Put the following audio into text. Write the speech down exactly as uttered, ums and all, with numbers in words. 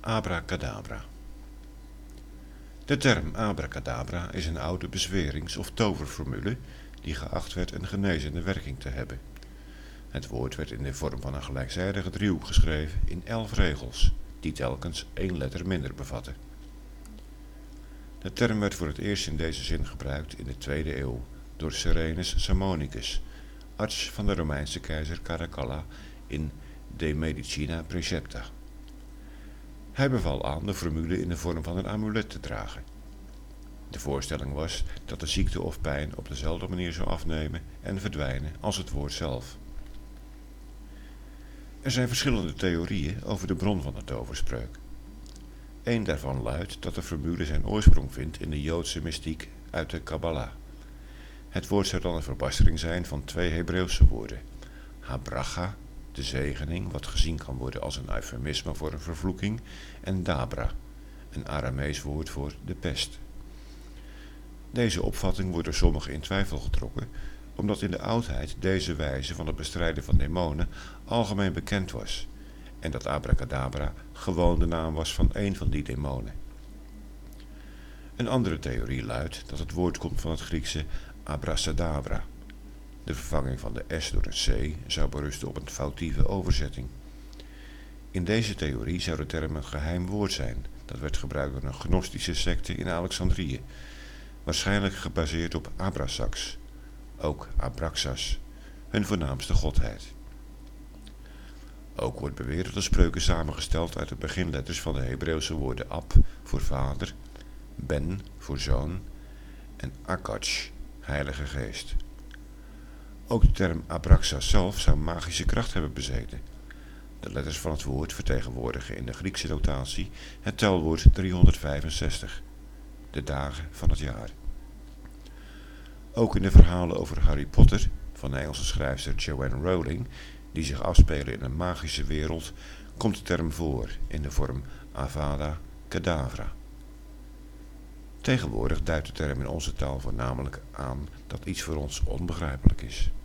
Abracadabra. De term abracadabra is een oude bezwerings- of toverformule die geacht werd een genezende werking te hebben. Het woord werd in de vorm van een gelijkzijdige driehoek geschreven in elf regels, die telkens één letter minder bevatten. De term werd voor het eerst in deze zin gebruikt in de tweede eeuw door Serenus Sammonicus, arts van de Romeinse keizer Caracalla in De Medicina Praecepta. Hij beval aan de formule in de vorm van een amulet te dragen. De voorstelling was dat de ziekte of pijn op dezelfde manier zou afnemen en verdwijnen als het woord zelf. Er zijn verschillende theorieën over de bron van de toverspreuk. Eén daarvan luidt dat de formule zijn oorsprong vindt in de Joodse mystiek uit de Kabbalah. Het woord zou dan een verbastering zijn van twee Hebreeuwse woorden: habracha, de zegening, wat gezien kan worden als een eufemisme voor een vervloeking, en dabra, een Aramees woord voor de pest. Deze opvatting wordt door sommigen in twijfel getrokken, omdat in de oudheid deze wijze van het bestrijden van demonen algemeen bekend was, en dat abracadabra gewoon de naam was van één van die demonen. Een andere theorie luidt dat het woord komt van het Griekse abracadabra. De vervanging van de S door een C zou berusten op een foutieve overzetting. In deze theorie zou de term een geheim woord zijn, dat werd gebruikt door een gnostische secte in Alexandrië, waarschijnlijk gebaseerd op Abrasax, ook Abraxas, hun voornaamste godheid. Ook wordt beweerd dat de spreuken samengesteld uit de beginletters van de Hebreeuwse woorden ab voor vader, ben voor zoon en akach, heilige geest. Ook de term Abraxas zelf zou magische kracht hebben bezeten. De letters van het woord vertegenwoordigen in de Griekse notatie het telwoord driehonderdvijfenzestig, de dagen van het jaar. Ook in de verhalen over Harry Potter van de Engelse schrijfster Joanne Rowling, die zich afspelen in een magische wereld, komt de term voor in de vorm Avada Kedavra. Tegenwoordig duidt de term in onze taal voornamelijk aan dat iets voor ons onbegrijpelijk is.